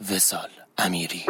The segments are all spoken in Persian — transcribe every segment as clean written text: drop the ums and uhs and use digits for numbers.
وصال امیری.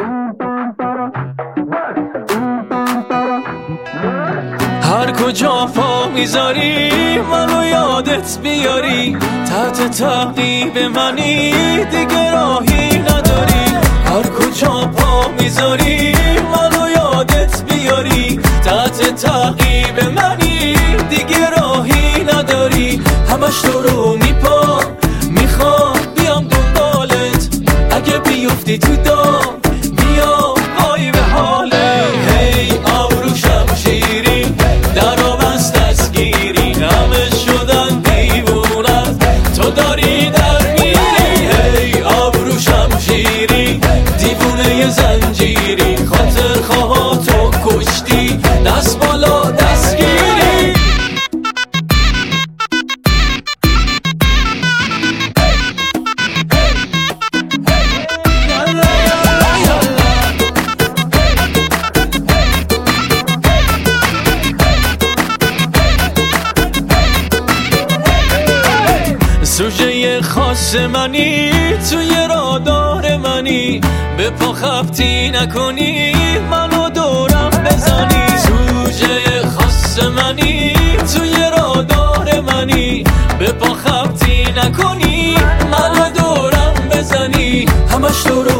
هر کجا پا میذاری منو یادت بیاری، تحت تعقیب منی دیگه راهی نداری. هر کجا پا میذاری منو یادت بیاری، تحت تعقیب منی دیگه راهی نداری. همش تو رو میخوام بیام دنبالت، اگه بیفتی تو دام بیام وای به حاله. هی آبرو شمشیری درو بست دستگیری، همه شدن دیوونت تو داری در میری. هی آبرو شمشیری دیوونه زنجیری، خاطر خواه تو کشتی دست بالا دستگیری. سوژه خاص منی توی رادار منی، به پا خبتی نکنی منو دورم بزنی. سوژه خاص منی توی رادار منی، به پا خبتی نکنی منو دورم بزنی. همش تو رو